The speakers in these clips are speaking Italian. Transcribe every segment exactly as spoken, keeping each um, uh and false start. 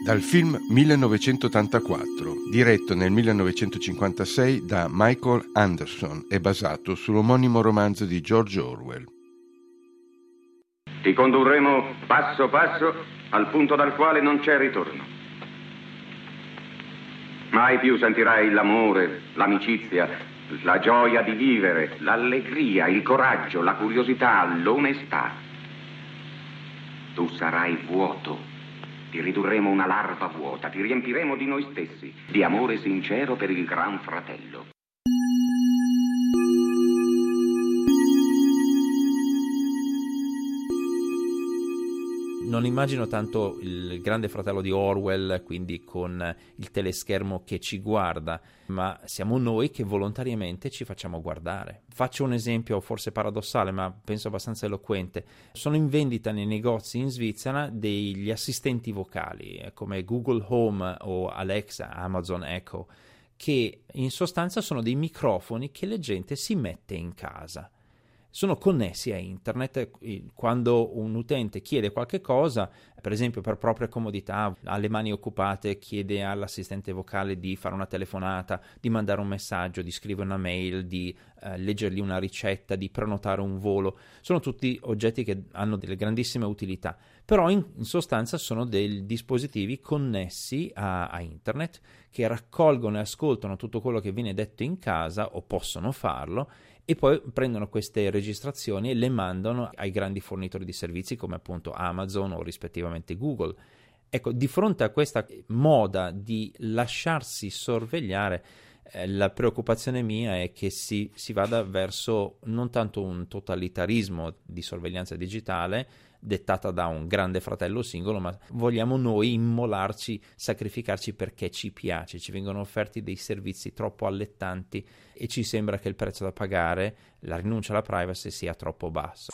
Dal film millenovecentottantaquattro, diretto nel millenovecentocinquantasei da Michael Anderson e basato sull'omonimo romanzo di George Orwell. Ti condurremo passo passo al punto dal quale non c'è ritorno. Mai più sentirai l'amore, l'amicizia, la gioia di vivere, l'allegria, il coraggio, la curiosità, l'onestà. Tu sarai vuoto. Ti ridurremo una larva vuota, ti riempiremo di noi stessi, di amore sincero per il Gran Fratello. Non immagino tanto il Grande Fratello di Orwell, quindi con il teleschermo che ci guarda, ma siamo noi che volontariamente ci facciamo guardare. Faccio un esempio forse paradossale, ma penso abbastanza eloquente. Sono in vendita nei negozi in Svizzera degli assistenti vocali, come Google Home o Alexa, Amazon Echo, che in sostanza sono dei microfoni che la gente si mette in casa. Sono connessi a internet. Quando un utente chiede qualche cosa, per esempio per propria comodità, ha le mani occupate, chiede all'assistente vocale di fare una telefonata, di mandare un messaggio, di scrivere una mail, di eh, leggergli una ricetta, di prenotare un volo, sono tutti oggetti che hanno delle grandissime utilità, però in, in sostanza sono dei dispositivi connessi a, a internet che raccolgono e ascoltano tutto quello che viene detto in casa, o possono farlo, e poi prendono queste registrazioni e le mandano ai grandi fornitori di servizi come appunto Amazon o rispettivamente Google. Ecco, di fronte a questa moda di lasciarsi sorvegliare, eh, la preoccupazione mia è che si, si vada verso non tanto un totalitarismo di sorveglianza digitale dettata da un grande fratello singolo, ma vogliamo noi immolarci, sacrificarci perché ci piace, ci vengono offerti dei servizi troppo allettanti e ci sembra che il prezzo da pagare, la rinuncia alla privacy, sia troppo basso.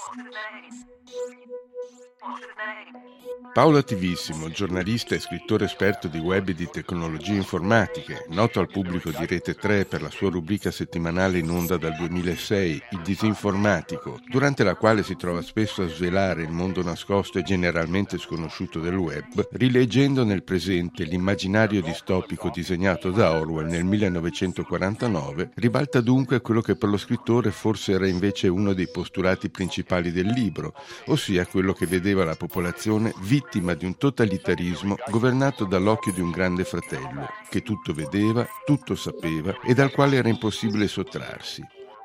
Paolo Attivissimo, giornalista e scrittore esperto di web e di tecnologie informatiche, noto al pubblico di Rete tre per la sua rubrica settimanale in onda dal duemilasei, Il Disinformatico, durante la quale si trova spesso a svelare il mondo nascosto e generalmente sconosciuto del web, rileggendo nel presente l'immaginario distopico disegnato da Orwell nel millenovecentoquarantanove, ribalta dunque quello che per lo scrittore forse era invece uno dei postulati principali del libro, ossia quello che vedeva la popolazione vittima di un totalitarismo governato dall'occhio di un grande fratello, che tutto vedeva, tutto sapeva e dal quale era impossibile sottrarsi.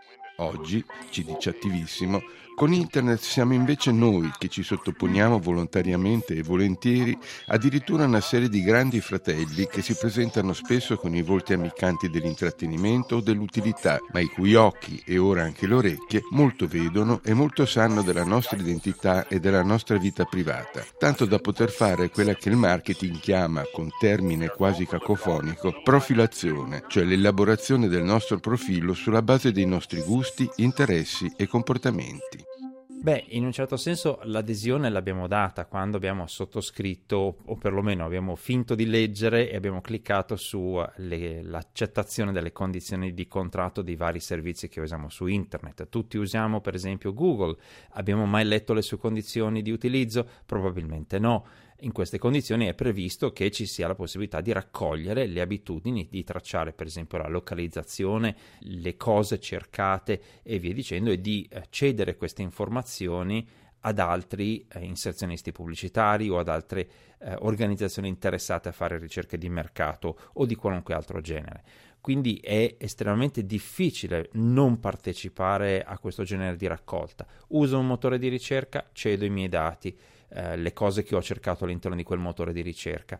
Oggi, ci dice Attivissimo, con internet siamo invece noi che ci sottoponiamo volontariamente e volentieri addirittura a una serie di grandi fratelli che si presentano spesso con i volti ammiccanti dell'intrattenimento o dell'utilità, ma i cui occhi e ora anche le orecchie molto vedono e molto sanno della nostra identità e della nostra vita privata, tanto da poter fare quella che il marketing chiama, con termine quasi cacofonico, profilazione, cioè l'elaborazione del nostro profilo sulla base dei nostri gusti, interessi e comportamenti. Beh, in un certo senso l'adesione l'abbiamo data quando abbiamo sottoscritto, o perlomeno abbiamo finto di leggere e abbiamo cliccato sull'accettazione delle condizioni di contratto di vari servizi che usiamo su internet. Tutti usiamo per esempio Google. Abbiamo mai letto le sue condizioni di utilizzo? Probabilmente no. In queste condizioni è previsto che ci sia la possibilità di raccogliere le abitudini, di tracciare per esempio la localizzazione, le cose cercate e via dicendo, e di eh, cedere queste informazioni ad altri eh, inserzionisti pubblicitari o ad altre eh, organizzazioni interessate a fare ricerche di mercato o di qualunque altro genere. Quindi è estremamente difficile non partecipare a questo genere di raccolta. Uso un motore di ricerca, cedo i miei dati, eh, le cose che ho cercato all'interno di quel motore di ricerca.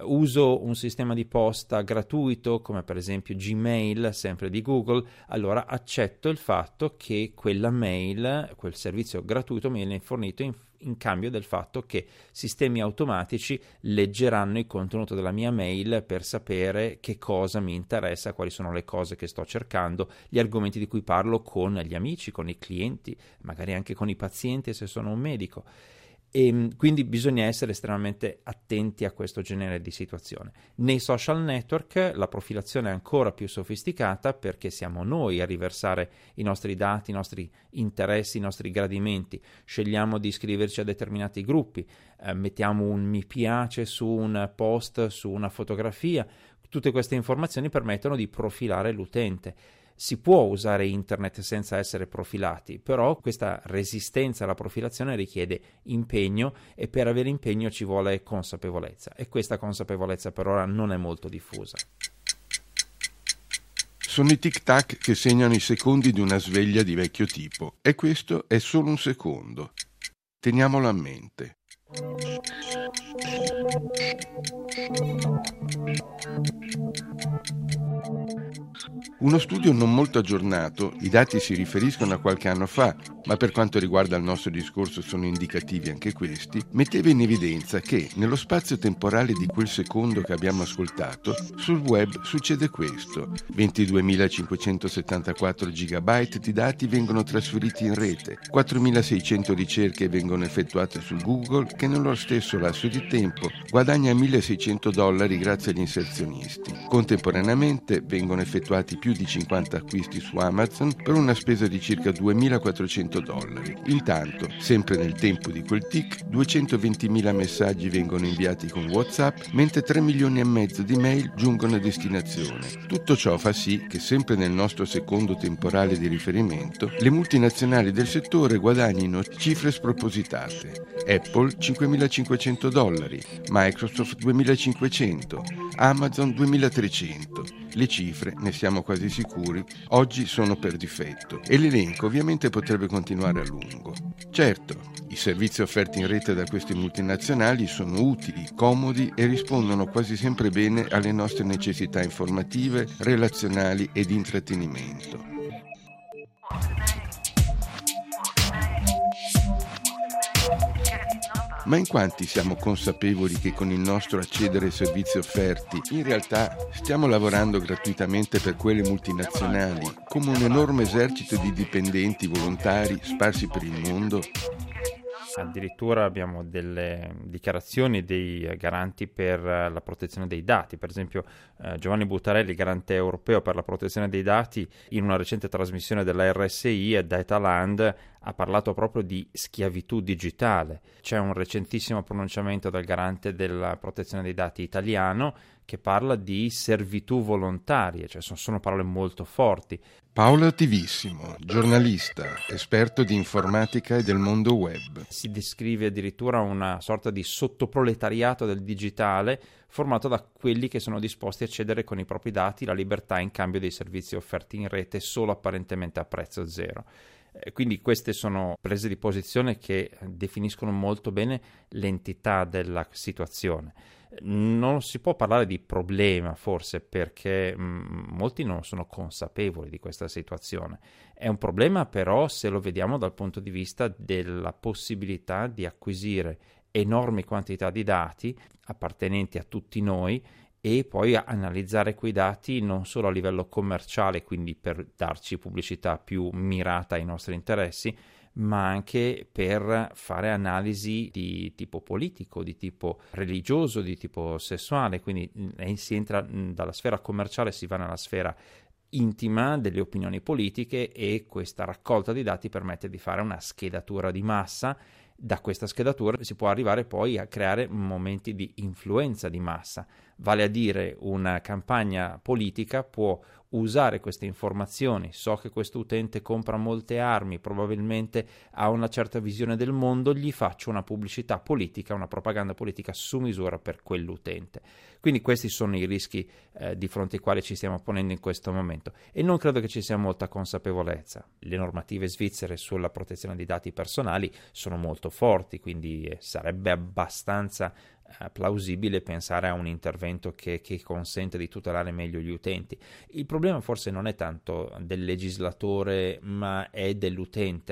Uso un sistema di posta gratuito come per esempio Gmail, sempre di Google, allora accetto il fatto che quella mail, quel servizio gratuito mi viene fornito in, in cambio del fatto che sistemi automatici leggeranno il contenuto della mia mail per sapere che cosa mi interessa, quali sono le cose che sto cercando, gli argomenti di cui parlo con gli amici, con i clienti, magari anche con i pazienti se sono un medico. E quindi bisogna essere estremamente attenti a questo genere di situazione. Nei social network la profilazione è ancora più sofisticata, perché siamo noi a riversare i nostri dati, i nostri interessi, i nostri gradimenti. Scegliamo di iscriverci a determinati gruppi, eh, mettiamo un mi piace su un post, su una fotografia. Tutte queste informazioni permettono di profilare l'utente. Si può usare internet senza essere profilati, però questa resistenza alla profilazione richiede impegno, e per avere impegno ci vuole consapevolezza, e questa consapevolezza per ora non è molto diffusa. Sono i tic-tac che segnano i secondi di una sveglia di vecchio tipo, e questo è solo un secondo. Teniamolo a mente. Uno studio non molto aggiornato, i dati si riferiscono a qualche anno fa, ma per quanto riguarda il nostro discorso sono indicativi anche questi, metteva in evidenza che nello spazio temporale di quel secondo che abbiamo ascoltato, sul web succede questo: ventiduemilacinquecentosettantaquattro gigabyte di dati vengono trasferiti in rete, quattromilaseicento ricerche vengono effettuate su Google, che nello stesso lasso di tempo guadagna milleseicento dollari grazie agli inserzionisti. Contemporaneamente vengono effettuati più di cinquanta acquisti su Amazon per una spesa di circa duemilaquattrocento dollari. Intanto, sempre nel tempo di quel tic, duecentoventimila messaggi vengono inviati con WhatsApp, mentre tre milioni e mezzo di mail giungono a destinazione. Tutto ciò fa sì che, sempre nel nostro secondo temporale di riferimento, le multinazionali del settore guadagnino cifre spropositate. Apple cinquemilacinquecento dollari, Microsoft duemilacinquecento, Amazon duemilatrecento. Le cifre, ne siamo quasi sicuri, oggi sono per difetto, e l'elenco ovviamente potrebbe continuare a lungo. Certo, i servizi offerti in rete da queste multinazionali sono utili, comodi e rispondono quasi sempre bene alle nostre necessità informative, relazionali e di intrattenimento. Ma in quanti siamo consapevoli che con il nostro accedere ai servizi offerti in realtà stiamo lavorando gratuitamente per quelle multinazionali, come un enorme esercito di dipendenti volontari sparsi per il mondo? Addirittura abbiamo delle dichiarazioni dei garanti per la protezione dei dati. Per esempio eh, Giovanni Buttarelli, garante europeo per la protezione dei dati, in una recente trasmissione della R S I a Dataland ha parlato proprio di schiavitù digitale. C'è un recentissimo pronunciamento del garante della protezione dei dati italiano che parla di servitù volontarie, cioè sono, sono parole molto forti. Paolo Attivissimo, giornalista, esperto di informatica e del mondo web. Si descrive addirittura una sorta di sottoproletariato del digitale formato da quelli che sono disposti a cedere con i propri dati la libertà in cambio dei servizi offerti in rete solo apparentemente a prezzo zero. Quindi queste sono prese di posizione che definiscono molto bene l'entità della situazione. Non si può parlare di problema forse perché mh, molti non sono consapevoli di questa situazione. È un problema però se lo vediamo dal punto di vista della possibilità di acquisire enormi quantità di dati appartenenti a tutti noi e poi analizzare quei dati non solo a livello commerciale, quindi per darci pubblicità più mirata ai nostri interessi, ma anche per fare analisi di tipo politico, di tipo religioso, di tipo sessuale. Quindi eh, si entra dalla sfera commerciale, si va nella sfera intima delle opinioni politiche, e questa raccolta di dati permette di fare una schedatura di massa. Da questa schedatura si può arrivare poi a creare momenti di influenza di massa, vale a dire una campagna politica può usare queste informazioni. So che questo utente compra molte armi, probabilmente ha una certa visione del mondo, gli faccio una pubblicità politica, una propaganda politica su misura per quell'utente. Quindi questi sono i rischi eh, di fronte ai quali ci stiamo ponendo in questo momento, e non credo che ci sia molta consapevolezza. Le normative svizzere sulla protezione dei dati personali sono molto forti, quindi eh, sarebbe abbastanza eh, plausibile pensare a un intervento che, che consente di tutelare meglio gli utenti. Il problema forse non è tanto del legislatore, ma è dell'utente.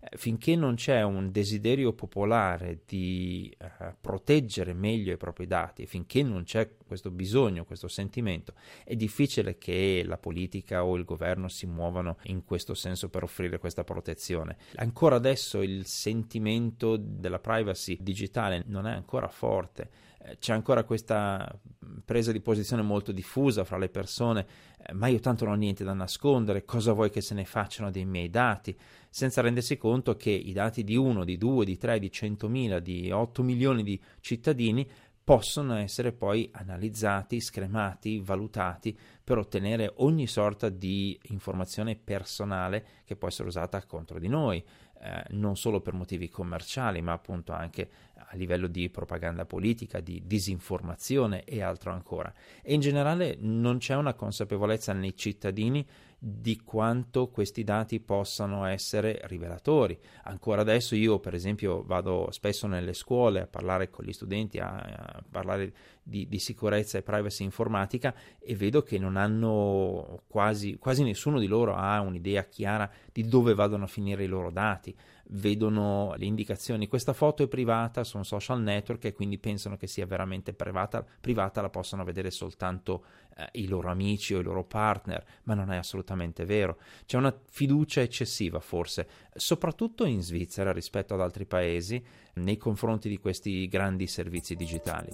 Finché non c'è un desiderio popolare di eh, proteggere meglio i propri dati, finché non c'è questo bisogno, questo sentimento, è difficile che la politica o il governo si muovano in questo senso per offrire questa protezione. Ancora adesso il sentimento della privacy digitale non è ancora forte. C'è ancora questa presa di posizione molto diffusa fra le persone, eh, ma io tanto non ho niente da nascondere, cosa vuoi che se ne facciano dei miei dati, senza rendersi conto che i dati di uno, di due, di tre, di centomila, di otto milioni di cittadini possono essere poi analizzati, scremati, valutati per ottenere ogni sorta di informazione personale che può essere usata contro di noi, eh, non solo per motivi commerciali, ma appunto anche a livello di propaganda politica, di disinformazione e altro ancora. E in generale non c'è una consapevolezza nei cittadini di quanto questi dati possano essere rivelatori. Ancora adesso io, per esempio, vado spesso nelle scuole a parlare con gli studenti, a, a parlare di, di sicurezza e privacy informatica, e vedo che non hanno quasi, quasi nessuno di loro ha un'idea chiara di dove vadano a finire i loro dati. Vedono le indicazioni, questa foto è privata su un social network, e quindi pensano che sia veramente privata, privata la possono vedere soltanto eh, i loro amici o i loro partner, ma non è assolutamente vero. C'è una fiducia eccessiva forse, soprattutto in Svizzera rispetto ad altri paesi, nei confronti di questi grandi servizi digitali.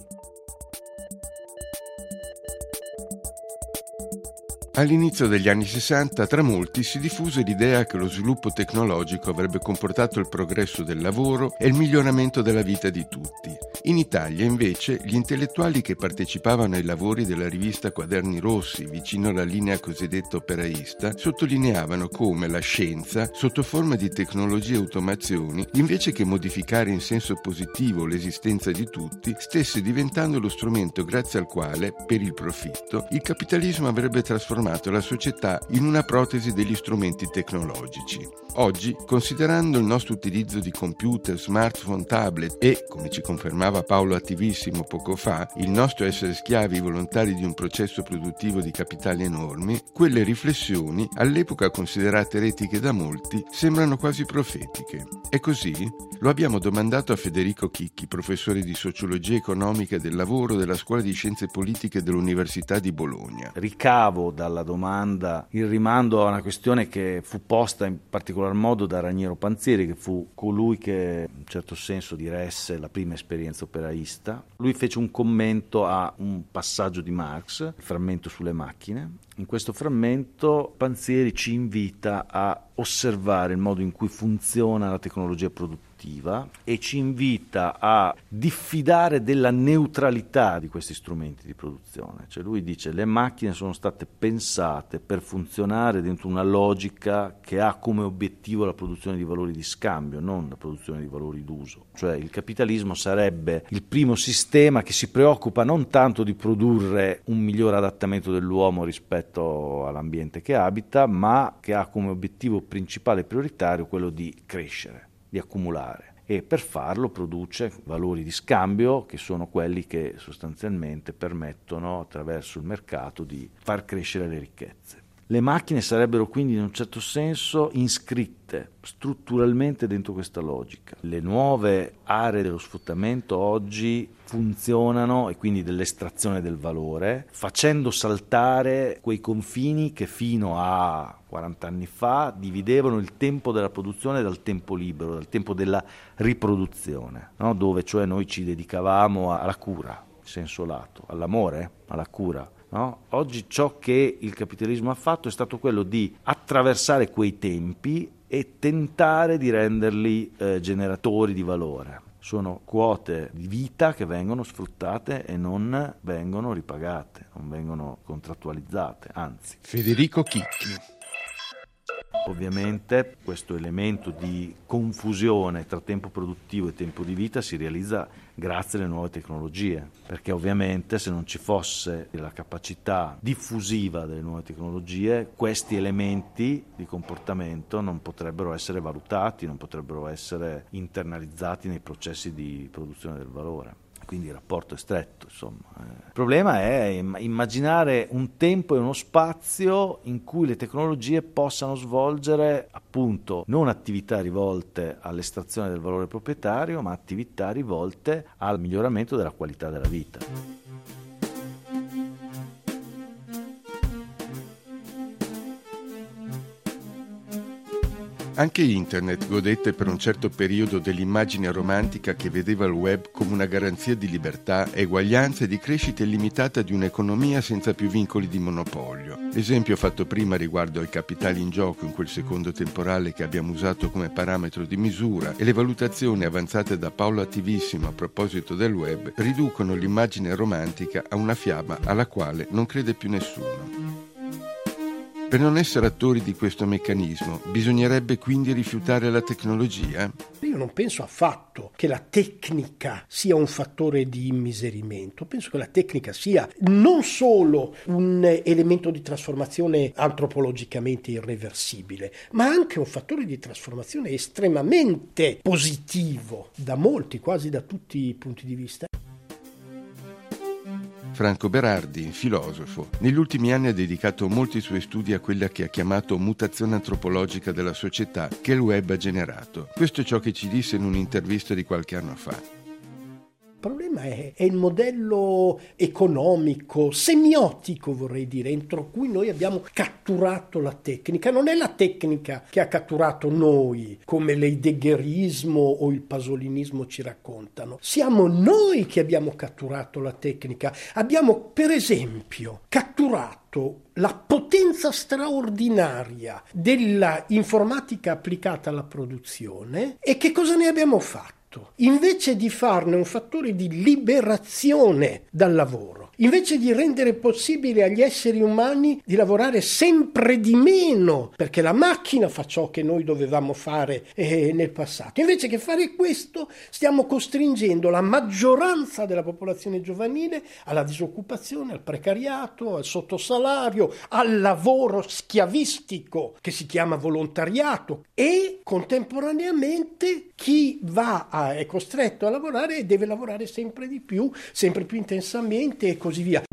All'inizio degli anni sessanta tra molti si diffuse l'idea che lo sviluppo tecnologico avrebbe comportato il progresso del lavoro e il miglioramento della vita di tutti. In Italia, invece, gli intellettuali che partecipavano ai lavori della rivista Quaderni Rossi, vicino alla linea cosiddetta operaista, sottolineavano come la scienza, sotto forma di tecnologie e automazioni, invece che modificare in senso positivo l'esistenza di tutti, stesse diventando lo strumento grazie al quale, per il profitto, il capitalismo avrebbe trasformato la società in una protesi degli strumenti tecnologici. Oggi, considerando il nostro utilizzo di computer, smartphone, tablet e, come ci confermava Paolo Attivissimo poco fa, il nostro essere schiavi volontari di un processo produttivo di capitali enormi, quelle riflessioni, all'epoca considerate eretiche da molti, sembrano quasi profetiche. È così? Lo abbiamo domandato a Federico Chicchi, professore di sociologia economica del lavoro della Scuola di Scienze Politiche dell'Università di Bologna. Ricavo dalla domanda il rimando a una questione che fu posta in particolar modo da Raniero Panzieri, che fu colui che in un certo senso diresse la prima esperienza operaista. Lui fece un commento a un passaggio di Marx, il frammento sulle macchine. In questo frammento Panzieri ci invita a osservare il modo in cui funziona la tecnologia produttiva e ci invita a diffidare della neutralità di questi strumenti di produzione. Cioè lui dice: le macchine sono state pensate per funzionare dentro una logica che ha come obiettivo la produzione di valori di scambio, non la produzione di valori d'uso. Cioè il capitalismo sarebbe il primo sistema che si preoccupa non tanto di produrre un migliore adattamento dell'uomo rispetto all'ambiente che abita, ma che ha come obiettivo principale e prioritario quello di crescere, di accumulare, e per farlo produce valori di scambio che sono quelli che sostanzialmente permettono attraverso il mercato di far crescere le ricchezze. Le macchine sarebbero quindi in un certo senso iscritte strutturalmente dentro questa logica. Le nuove aree dello sfruttamento oggi funzionano, e quindi dell'estrazione del valore, facendo saltare quei confini che fino a quaranta anni fa dividevano il tempo della produzione dal tempo libero, dal tempo della riproduzione, no? Dove cioè noi ci dedicavamo alla cura, in senso lato, all'amore, alla cura. No? Oggi ciò che il capitalismo ha fatto è stato quello di attraversare quei tempi e tentare di renderli eh, generatori di valore. Sono quote di vita che vengono sfruttate e non vengono ripagate, non vengono contrattualizzate, anzi. Federico Chicchi. Ovviamente questo elemento di confusione tra tempo produttivo e tempo di vita si realizza grazie alle nuove tecnologie, perché ovviamente se non ci fosse la capacità diffusiva delle nuove tecnologie, questi elementi di comportamento non potrebbero essere valutati, non potrebbero essere internalizzati nei processi di produzione del valore. quindi il rapporto è stretto, insomma. Il problema è immaginare un tempo e uno spazio in cui le tecnologie possano svolgere appunto non attività rivolte all'estrazione del valore proprietario, ma attività rivolte al miglioramento della qualità della vita. Anche Internet godette per un certo periodo dell'immagine romantica che vedeva il web come una garanzia di libertà, eguaglianza e di crescita illimitata di un'economia senza più vincoli di monopolio. L'esempio fatto prima riguardo ai capitali in gioco in quel secondo temporale che abbiamo usato come parametro di misura e le valutazioni avanzate da Paolo Attivissimo a proposito del web riducono l'immagine romantica a una fiaba alla quale non crede più nessuno. Per non essere attori di questo meccanismo, bisognerebbe quindi rifiutare la tecnologia? Io non penso affatto che la tecnica sia un fattore di immiserimento, penso che la tecnica sia non solo un elemento di trasformazione antropologicamente irreversibile, ma anche un fattore di trasformazione estremamente positivo da molti, quasi da tutti i punti di vista. Franco Berardi, filosofo, negli ultimi anni ha dedicato molti suoi studi a quella che ha chiamato mutazione antropologica della società che il web ha generato. Questo è ciò che ci disse in un'intervista di qualche anno fa. Il problema è, è il modello economico, semiotico vorrei dire, entro cui noi abbiamo catturato la tecnica. Non è la tecnica che ha catturato noi, come l'heideggerismo o il pasolinismo ci raccontano. Siamo noi che abbiamo catturato la tecnica. Abbiamo, per esempio, catturato la potenza straordinaria della informatica applicata alla produzione e che cosa ne abbiamo fatto? Invece di farne un fattore di liberazione dal lavoro, invece di rendere possibile agli esseri umani di lavorare sempre di meno, perché la macchina fa ciò che noi dovevamo fare eh, nel passato, invece che fare questo stiamo costringendo la maggioranza della popolazione giovanile alla disoccupazione, al precariato, al sottosalario, al lavoro schiavistico che si chiama volontariato e contemporaneamente chi va a, è costretto a lavorare e deve lavorare sempre di più, sempre più intensamente e così via.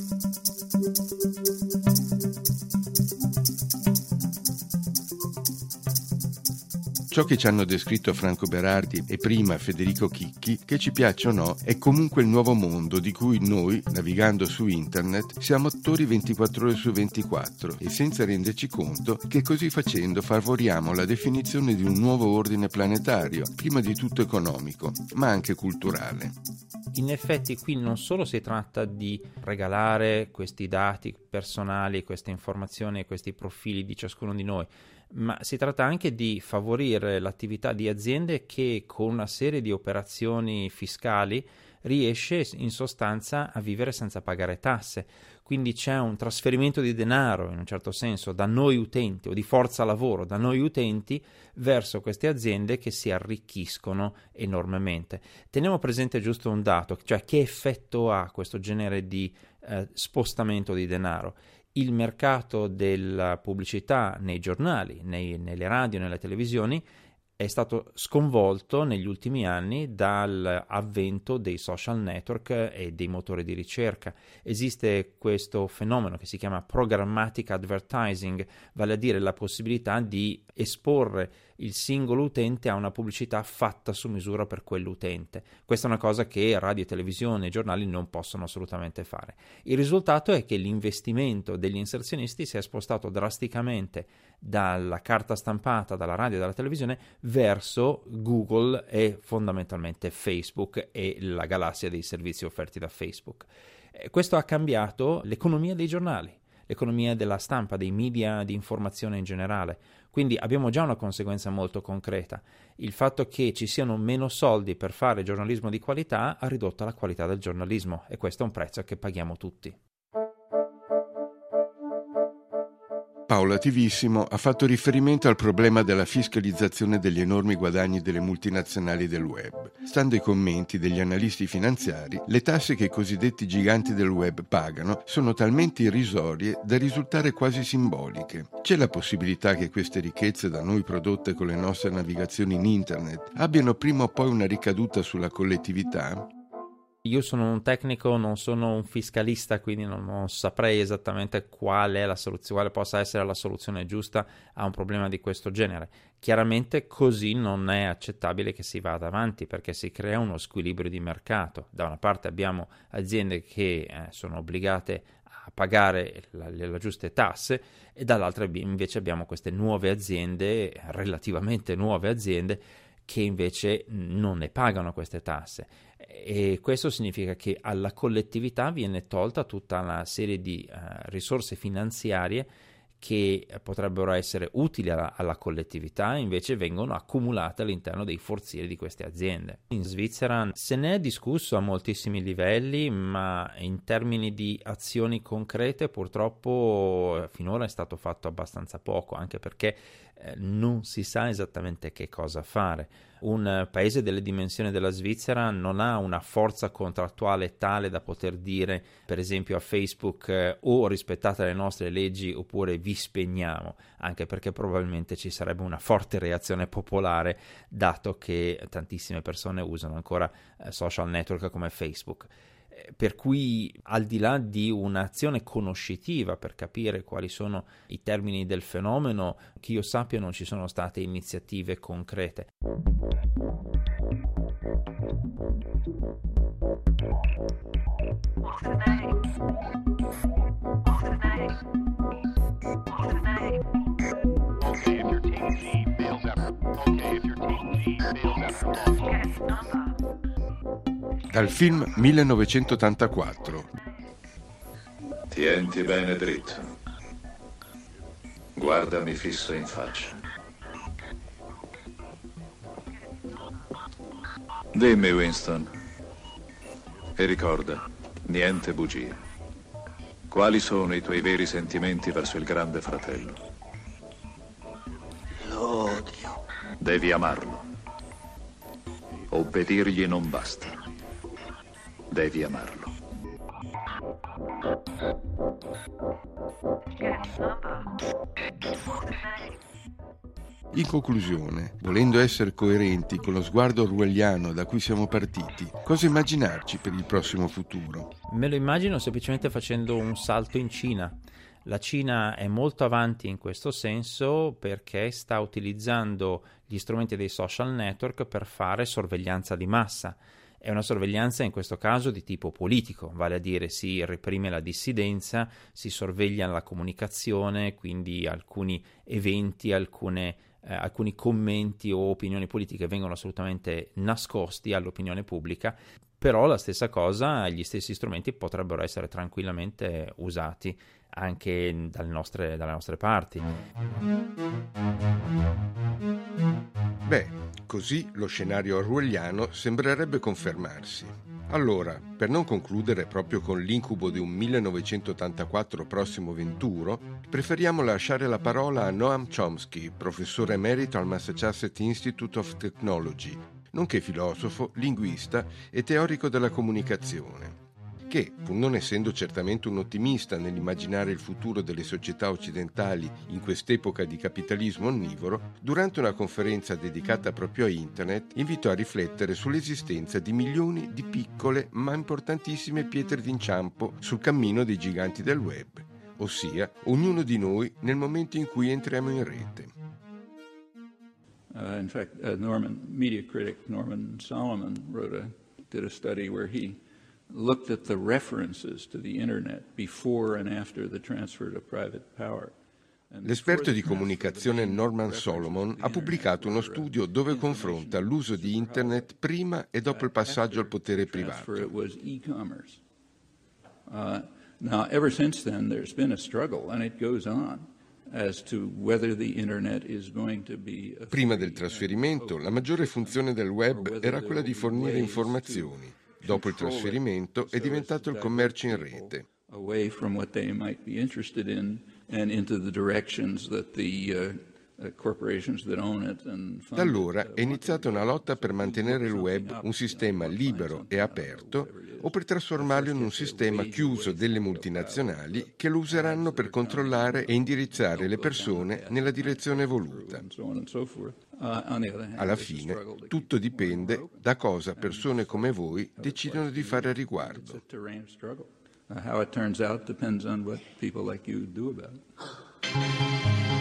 Ciò che ci hanno descritto Franco Berardi e prima Federico Chicchi, che ci piaccia o no, è comunque il nuovo mondo di cui noi, navigando su internet, siamo attori ventiquattro ore su ventiquattro e senza renderci conto che così facendo favoriamo la definizione di un nuovo ordine planetario, prima di tutto economico, ma anche culturale. In effetti qui non solo si tratta di regalare questi dati personali, queste informazioni, questi profili di ciascuno di noi, ma si tratta anche di favorire l'attività di aziende che con una serie di operazioni fiscali riesce in sostanza a vivere senza pagare tasse. Quindi c'è un trasferimento di denaro, in un certo senso, da noi utenti o di forza lavoro da noi utenti verso queste aziende che si arricchiscono enormemente. Teniamo presente giusto un dato, cioè che effetto ha questo genere di eh, spostamento di denaro. Il mercato della pubblicità nei giornali, nei, nelle radio, nelle televisioni è stato sconvolto negli ultimi anni dall'avvento dei social network e dei motori di ricerca. Esiste questo fenomeno che si chiama programmatic advertising, vale a dire la possibilità di esporre il singolo utente a una pubblicità fatta su misura per quell'utente. Questa è una cosa che radio, televisione e giornali non possono assolutamente fare. Il risultato è che l'investimento degli inserzionisti si è spostato drasticamente dalla carta stampata, dalla radio e dalla televisione verso Google e fondamentalmente Facebook e la galassia dei servizi offerti da Facebook. Questo ha cambiato l'economia dei giornali, l'economia della stampa, dei media di informazione in generale. Quindi abbiamo già una conseguenza molto concreta. Il fatto che ci siano meno soldi per fare giornalismo di qualità ha ridotto la qualità del giornalismo e questo è un prezzo che paghiamo tutti. Paolo Attivissimo ha fatto riferimento al problema della fiscalizzazione degli enormi guadagni delle multinazionali del web. Stando ai commenti degli analisti finanziari, le tasse che i cosiddetti giganti del web pagano sono talmente irrisorie da risultare quasi simboliche. C'è la possibilità che queste ricchezze da noi prodotte con le nostre navigazioni in internet abbiano prima o poi una ricaduta sulla collettività? Io sono un tecnico, non sono un fiscalista, quindi non, non saprei esattamente qual è la soluzione, quale possa essere la soluzione giusta a un problema di questo genere. Chiaramente così non è accettabile che si vada avanti, perché si crea uno squilibrio di mercato. Da una parte abbiamo aziende che eh, sono obbligate a pagare la, le giuste tasse, e dall'altra invece abbiamo queste nuove aziende, relativamente nuove aziende, che invece non ne pagano queste tasse, e questo significa che alla collettività viene tolta tutta una serie di uh, risorse finanziarie che potrebbero essere utili alla, alla collettività, invece vengono accumulate all'interno dei forzieri di queste aziende. In Svizzera se ne è discusso a moltissimi livelli, ma in termini di azioni concrete purtroppo finora è stato fatto abbastanza poco, anche perché eh, non si sa esattamente che cosa fare. Un paese delle dimensioni della Svizzera non ha una forza contrattuale tale da poter dire, per esempio, a Facebook eh, o rispettate le nostre leggi oppure vi spegniamo, anche perché probabilmente ci sarebbe una forte reazione popolare, dato che tantissime persone usano ancora eh, social network come Facebook. Per cui, al di là di un'azione conoscitiva per capire quali sono i termini del fenomeno, che io sappia non ci sono state iniziative concrete. Dal film millenovecentottantaquattro. Tienti bene dritto. Guardami fisso in faccia. Dimmi, Winston, e ricorda, niente bugie. Quali sono i tuoi veri sentimenti verso il grande fratello? Lo odio. Devi amarlo. Obbedirgli non basta. Devi amarlo. In conclusione, volendo essere coerenti con lo sguardo orwelliano da cui siamo partiti, cosa immaginarci per il prossimo futuro? Me lo immagino semplicemente facendo un salto in Cina. La Cina è molto avanti in questo senso perché sta utilizzando gli strumenti dei social network per fare sorveglianza di massa. È una sorveglianza in questo caso di tipo politico, vale a dire si reprime la dissidenza, si sorveglia la comunicazione, quindi alcuni eventi, alcune, eh, alcuni commenti o opinioni politiche vengono assolutamente nascosti all'opinione pubblica, però la stessa cosa, gli stessi strumenti potrebbero essere tranquillamente usati anche dalle nostre, dalle nostre parti. Beh, così lo scenario orwelliano sembrerebbe confermarsi. Allora, per non concludere proprio con l'incubo di un millenovecentottantaquattro prossimo venturo, preferiamo lasciare la parola a Noam Chomsky, professore emerito al Massachusetts Institute of Technology, nonché filosofo, linguista e teorico della comunicazione, che, pur non essendo certamente un ottimista nell'immaginare il futuro delle società occidentali in quest'epoca di capitalismo onnivoro, durante una conferenza dedicata proprio a Internet, invitò a riflettere sull'esistenza di milioni di piccole ma importantissime pietre d'inciampo sul cammino dei giganti del web, ossia ognuno di noi nel momento in cui entriamo in rete. Uh, in fact, uh, Norman, media critic Norman Solomon wrote a, did a study where he looked at the references to the internet before and after the transfer to private power. L'esperto di comunicazione Norman Solomon ha pubblicato uno studio dove confronta l'uso di internet prima e dopo il passaggio al potere privato. Uh, now, ever since then, there's been a struggle, and it goes on. Prima del trasferimento, la maggiore funzione del web era quella di fornire informazioni. Dopo il trasferimento è diventato il commercio in rete. Da allora è iniziata una lotta per mantenere il web un sistema libero e aperto o per trasformarlo in un sistema chiuso delle multinazionali che lo useranno per controllare e indirizzare le persone nella direzione voluta. Alla fine tutto dipende da cosa persone come voi decidono di fare a riguardo. How it turns out depends on what people like you do about it.